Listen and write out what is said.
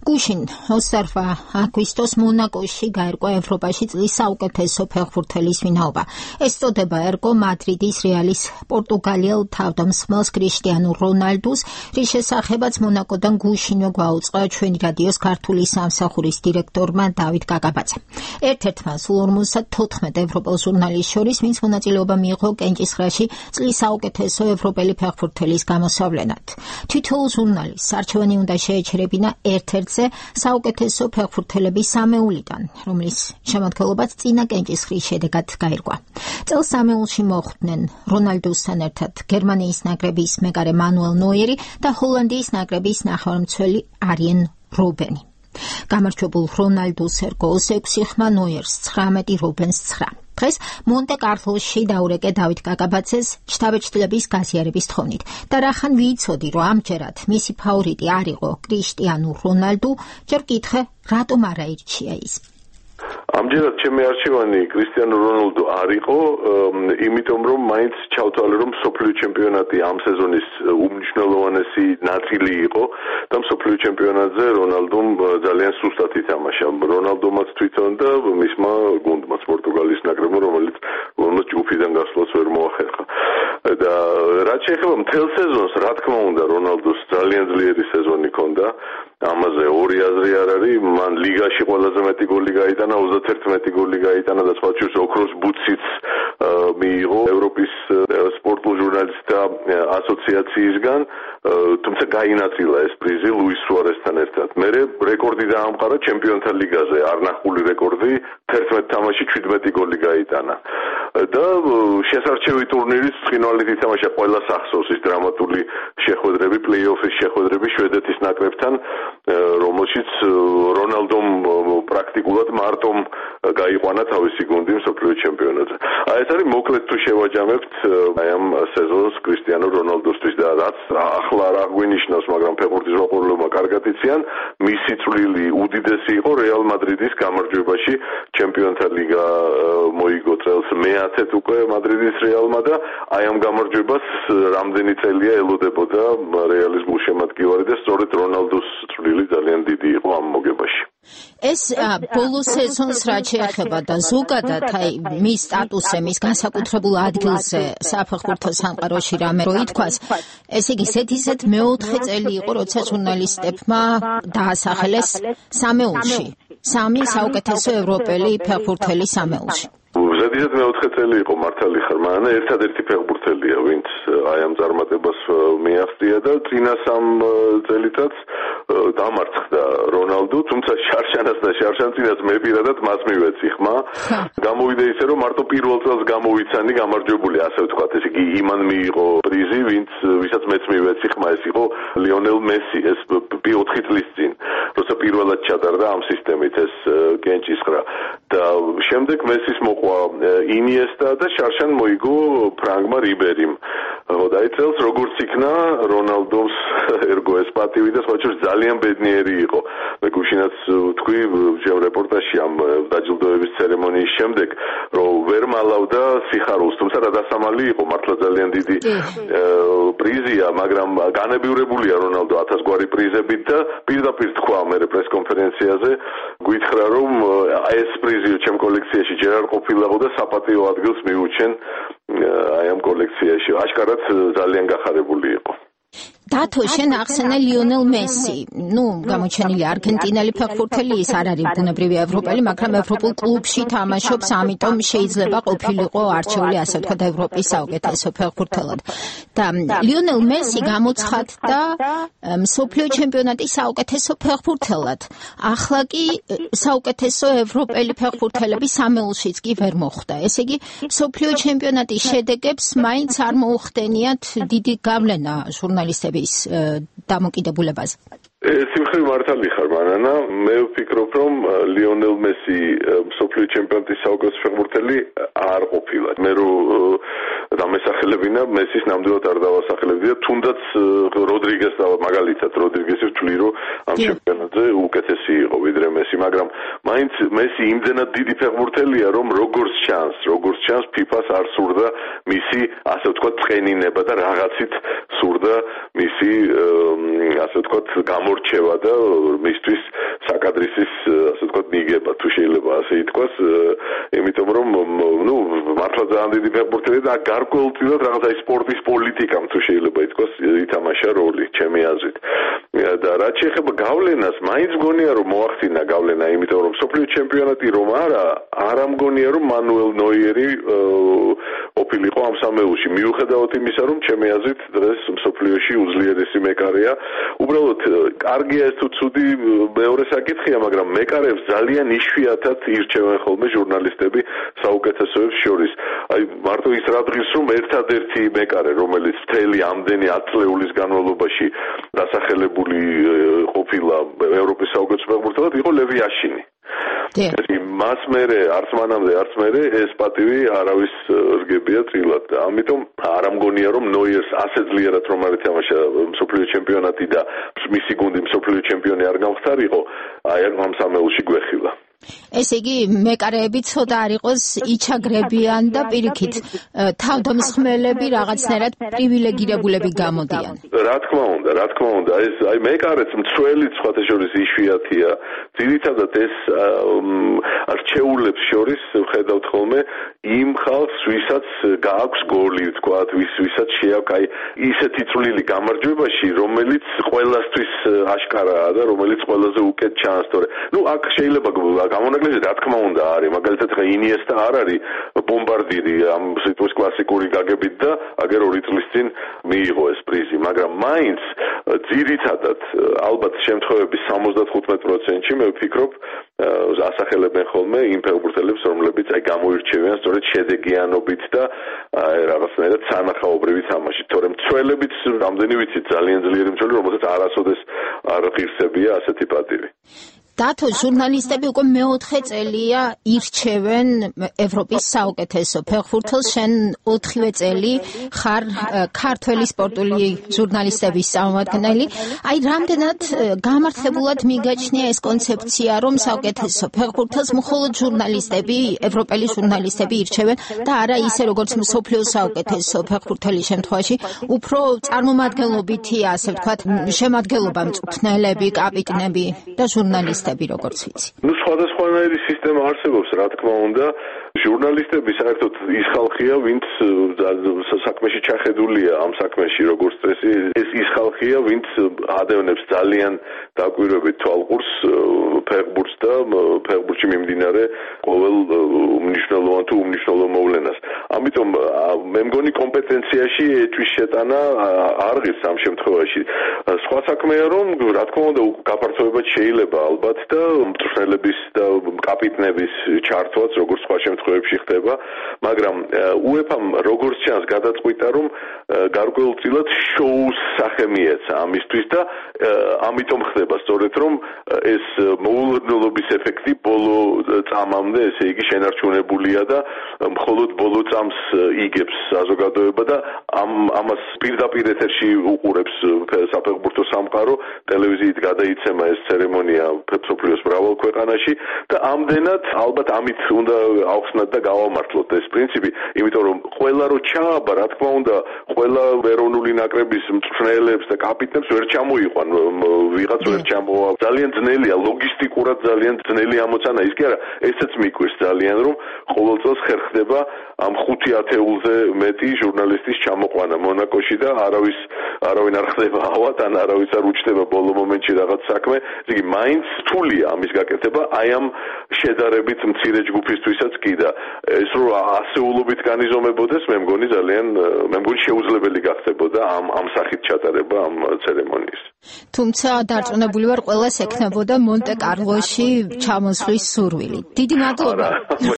გუშინ 28 აგვისტოს მონაკოში გაერკვა ევროპაში წლის საუკეთესო ფეხბურთელის ვინაობა. ეს წოდება ერგო მადრიდის რეალის პორტუგალიელ თავდამსხმელს კრისტიანო რონალდუს, რის შესახებაც მონაკოდან გუშინვე გვაუწყა ჩვენი რადიოს ქართული სამსახურის დირექტორმა დავით გაგაბაძემ. ერთ-ერთმა სულ 54 ევროპელ ჟურნალისტს შორის, ვინც მონაწილეობა მიიღო კენჭისყრაში წლის საუკეთესო ევროპელი ფეხბურთელის გამოსავლენად. თითოეულ ჟურნალისტს არჩევანი უნდა შეეჩერებინა ერთ-ერთზე საუკეთესო ფეხბურთელების სამეულიდან, რომლის შემადგენლობაც წინა კენჭისყრის შედეგად გაირკვა. წელს სამეულში მოხვდნენ რონალდუსთან ერთად გერმანიის ნაკრების მეკარე მანუელ ნოიერი და ჰოლანდიის ნაკრების ნახევარმცველი არიენ რობენი. გამარჯვებულ რონალდუს ერგო 6 ხმა, ნოიერს 19, რობენს 9. დღეს მონტე-კარლოში დაურეკე დავით გაგაბაძეს შთაბეჭდილების გაზიარების თხოვნით და რახან ვიცოდი, რომ ამჯერად მისი ფავორიტი არ იყო კრისტიანო რონალდუ, ჯერ ვკითხე, რატომ არ აირჩია ის. ამჯერად ჩემი არჩევანი კრისტიანო რონალდუ არ იყო, იმიტომ რომ მაინც ჩავთვალე, რომ მსოფლიო ჩემპიონატი ამ სეზონის უმნიშვნელოვანესი ნაწილი იყო და მსოფლიო ჩემპიონატზე რონალდუმ ძალიან სუსტად ითამაშა. რონალდუმაც თვითონ და მისმა გუნდმაც პორტუგალიის ნაკრებმა, რომელიც ჯგუფიდან გასვლას ვერ მოახერხა. და რაც შეეხება მთელ სეზონს, რა თქმა უნდა, რონალდუს ძალიან ძლიერი სეზონი ჰქონდა. ამაზე ორი აზრი არ არის, მან ლიგაში ყველაზე მეტი გოლი გაიტანა, 31 გოლი გაიტანა და სხვა შორის ოქროს ბუციც მიიღო ევროპის სპორტულ ჟურნალისტთა ასოციაციისგან, თუმცა გაინაწილა ეს პრიზი ლუის სუარესთან ერთად. მერე რეკორდი დაამყარა ჩემპიონთა ლიგაზე, არნახული რეკორდი, 11 თამაში 17 გოლი გაიტანა. და შესარჩევი ტურნირის ცხინვალით ითამაშა ყველა სახსოვს ის დრამატული შეხვედრები, პლეი-ოფის შეხვედრები შვედეთის ნაკრებთან, რომელშიც რონალდომ პრაქტიკულად მარტომ გაიყვანა თავისი გუნდი მსოფლიო ჩემპიონატზე. ეს არის მოკლედ თუ შევაჯამებთ აი ამ სეზონს კრისტიანო რონალდუსთვის და რაც ახლა არ აღვინიშნავს, მაგრამ ფეხბურთის მოყვარულებმა კარგად იციან, მისი წვლილი უდიდესი იყო რეალ მადრიდის გამარჯვებაში ჩემპიონთა ლიგა მოიგო წელს მეათედ უკვე მადრიდის რეალმა და აი ამ გამარჯვებას რამდენი წელია ელოდებოდა რეალის გულშემატკივარი და სწორედ რონალდუს წვლილი ძალიან დიდი იყო ამ მოგებაში. ეს ბოლო სეზონს რაც შეეხება და ზოგადად აი მის სტატუსზე, მის განსაკუთრებულ ადგილზე საფეხბურთო სამყაროში რამე რო ითქვას, ესე იგი ისეთ მეოთხე წელი იყო, როცა ჟურნალისტებმა დაასახელეს სამეულში, სამი საუკეთესო ევროპელი ფეხბურთელი სამეულში. ზედიზედ მეოთხე წელი იყო მართალი ხარ, მაგრამ ერთადერთი ფეხბურთელია, ვინც აი ამ წარმატებას მიაღწია და წინა სამ წელიწადს დამარცხდა რონალდუ, თუმცა შარშანას და შარშანწინას მე პირადად მას მივეცი ხმა. გამოვიდა ისე, რომ მარტო პირველ წელს გამოვიცანი გამარჯვებული, ასე ვთქვათ, ესე იგი იმან მიიღო პრიზი, ვისაც მეც მივეცი ხმა, ეს იყო ლიონელ მესი, ეს 4 წლის წინ, როცა პირველად ჩატარდა ამ სისტემით ეს კენჭისყრა. და შემდეგ მესის მოყვა ინიესტა და შარშან მოიგო ფრანგმა რიბერიმ. და აი წელს როგორც იქნა რონალდოს ერგო ეს პატივი და სხვა შორის ძალიან ბედნიერი იყო. მე გუშინაც ვთქვი ჩემ რეპორტაჟში ამ დაჯილდოების ცერემონიის შემდეგ, რომ ვერ მალავდა სიხარულს, თუმცა რა დასამალი იყო, მართლა ძალიან დიდი პრიზია, მაგრამ განებივრებულია რონალდო 1000 გვარი პრიზებით და პირდაპირ თქვა მე პრესკონფერენციაზე, გითხრა რომ ეს პრიზი ჩემ კოლექციაში ჯერ არ ყოფილიყო და საპატიო ადგილს მიუჩენ აი ამ კოლექციაში. აშკარად ძალიან გახარებული იყო. დათო, შენ ახსენე ლიონელ მესი. გამოჩენილი არგენტინელი ფეხბურთელი, ის არ არის ბუნებრივი ევროპელი, მაგრამ ევროპულ კლუბში თამაშობს, ამიტომ შეიძლება ყოფილიყო არჩეული, ასე ვთქვათ, ევროპის საუკეთესო ფეხბურთელად. და ლიონელ მესი გამოცხადდა მსოფლიო ჩემპიონატის საუკეთესო ფეხბურთელად. ახლა კი საუკეთესო ევროპელი ფეხბურთელები სამეულშიც კი ვერ მოხვდა. ესე იგი, მსოფლიო ჩემპიონატის შედეგებს მაინც არ მოუხდენიათ დიდი გავლენა ჟურნალისტების დამოკიდებულებაზე. სიმხრივ მართალი ხარ, მანანა, მე ვფიქრობ, რომ ლიონელ მესი მსოფლიო ჩემპიონატის საუკეთესო ფეხბურთელი არ ყოფილა. მე რო დამესახელებინა, მესის ნამდვილად არ დავასახელებდი და თუნდაც როდრიგეს და მაგალითად როდრიგესი ვთვლი, რომ ამ ჩემპიონატზე უკეთესი იყო ვიდრე მესი, მაგრამ მაინც მესი იმდენად დიდი ფეხბურთელია, რომ როგორც ჩანს FIFA-ს არ სურდა მისი, ასე ვთქვათ, წყენინება და რაღაცით სურდა მისი, ასე ვთქვათ, გამორჩევა და მისთვის დიდი ფეხბურთელი და გარკვეულწილად რაღაც აი სპორტის პოლიტიკამ თუ შეიძლება ითქვას ითამაშა როლი ჩემი აზრით. და რაც შეეხება გავლენას, მაინც მგონია რომ მოახდინა გავლენა, იმიტომ რომ მსოფლიო ჩემპიონატი რომ არ მგონია რომ მანუელ ნოიერი ყოფილიყო ამ სამეულში. მიუხედავად იმისა, რომ ჩემი აზრით დღეს მსოფლიოში უძლიერესი მეკარეა. უბრალოდ კარგია ეს თუ ცუდი მეორე საკითხია, მაგრამ მეკარებს ძალიან იშვიათად ირჩევენ ხოლმე ჟურნალისტები საუკეთესოებს შორის. აი მარტო ის რადგან რომ ერთადერთი მეკარე, რომელიც მთელი ამდენი 10 წლეულის განმავლობაში დასახელებული ყოფილა ევროპის საუკეთესო ფეხბურთელად, იყო ლევი აშინი. მას მერე არც მანამდე არც მერე ეს პატივი არავის რგებია წილად და ამიტომ არ ამგონია რომ ნოიერს ასე ძლიერად რომ არ ეთამაშა მსოფლიო ჩემპიონატი და მისი გუნდი მსოფლიო ჩემპიონი არ გამხდარიყო აი ამ სამეულში გვეხილა. ესე იგი მეკარეები ცოტა არ იყოს იჩაგრებიან და პირიქით თავდამსხმელები რაღაცნაირად პრივილეგირებულები გამოდიან. რა თქმა უნდა, ეს აი მეკარეც მცველიც სხვათა შორის იშვიათია. ძირითადად ეს რჩეულებს შორის ხედავთ ხოლმე იმ ხალხს, ვისაც გააქვს გოლი, თქვათ, ვისაც შეაქვს აი ისეთი წვლილი გამარჯვებაში, რომელიც ყველასთვის აშკარაა და რომელიც ყველაზე უკეთ ჩანს, თორე ნუ აქ შეიძლება გამონაკლისი რა თქმა უნდა არის, მაგალითად ხა ინიესტა არ არის ბომბარდირი ამ სიტყვის კლასიკური გაგებით და აგერ 2 წლის წინ მიიღო ეს პრიზი, მაგრამ მაინც ძირითადად ალბათ შემთხვევების 75%-ში მე ვფიქრობ ასახელებენ ხოლმე იმ ფეხბურთელებს, რომლებიც აი გამოირჩევიან სწორედ შედეგიანობით და რაღაცნაირად სანახაობრივი თამაშით, თორემ მცველებიც რამდენი ვიცით ძალიან ძლიერი მცველი, რომელსაც არასოდეს არ ღირსებია ასეთი პატივი. დათო, ჟურნალისტები უკვე მე-4 წელია ირჩევენ ევროპის საუკეთესო ფეხბურთელს, შენ 4 წელი ხარ ქართველი სპორტული ჟურნალისტების წარმომადგენელი. აი რამდენად გამართლებულად მიგაჩნია ეს კონცეფცია, რომ საუკეთესო ფეხბურთელს მხოლოდ ჟურნალისტები, ევროპელი ჟურნალისტები ირჩევენ და არა ისე როგორც მსოფლიოს საუკეთესო ფეხბურთელის შემთხვევაში, უფრო წარმომადგენლობითი, ასე ვთქვათ, შემადგენლობა მწვრთნელები, კაპიტნები და ჟურნალისტები. როგორც ვიცი. ნუ სხვადასხვანაირი სისტემა არსებობს, რა თქმა უნდა. ჟურნალისტები საერთოდ ის ხალხია, ვინც საქმეში ჩახედულია ამ საქმეში, როგორც წესი, ეს ის ხალხია, ვინც ადევნებს ძალიან დაკვირვებით თვალყურს ფეხბურთს და ფეხბურთში მიმდინარე ყოველ მნიშვნელოვან თუ უმნიშვნელო მოვლენას. ამიტომ მე მგონი კომპეტენციაში ეჭვის შეტანა არ ღირს ამ შემთხვევაში. სხვა საქმეა, რომ რა თქმა უნდა გაფართოება შეიძლება ალბათ და მწვრთნელების და კაპიტნების ჩართვაც როგორც სხვა შემთხვევებში ხდება, მაგრამ UEFA-მ როგორც ჩანს გადაწყვიტა, რომ გარკვეულწილად შოუს სახე მიეცა ამისთვის და ამიტომ ხდება სწორედ რომ ეს მოულოდნელობის ეფექტი ბოლო წამამდე, ესე იგი შენარჩუნებულია და მხოლოდ ბოლო წამს იგებს საზოგადოება და ამას პირდაპირ ეთერში უყურებს საფეხბურთო სამყარო, ტელევიზიით გადაიცემა ეს ცერემონია მსოფლიოს მრავალ ქვეყანაში და ამდენად ალბათ ამით უნდა ავხსნათ და გავამართლოთ ეს პრინციპი, იმიტომ რომ ყველა რო ჩააბა, რა თქმა უნდა, ყველა ეროვნული ნაკრების მწვრთნელებს და კაპიტნებს ვერ ჩამოიყვან, ვიღაც ვერ ჩამოვა. ძალიან ძნელია, ლოგისტიკურად ძალიან ძნელი ამოცანა. ის კი არა, ესეც მიკვირს ძალიან, რომ ყოველ წელს ხერხდება ამ 5 ათეულზე მეტი ჟურნალისტის ჩამოყვანა მონაკოში და არავინ არ ხდება ავად, ან არავის არ უჩნდება ბოლო მომენტში რაღაც საქმე. ესე იგი, მაინც რთულია ამის გაკეთება, აი ამ შედარებით მცირე ჯგუფისთვისაც კი და ეს რო ასეულობით განიზომებოდეს, მე მგონი შეუძლებელი გახდებოდა ამ სახით ჩატარება ამ ცერემონიის. თუმცა დარწმუნებული ვარ, ყველას ექნებოდა მონტე-კარლოში ჩამოსვლის სურვილი. დიდი მადლობა.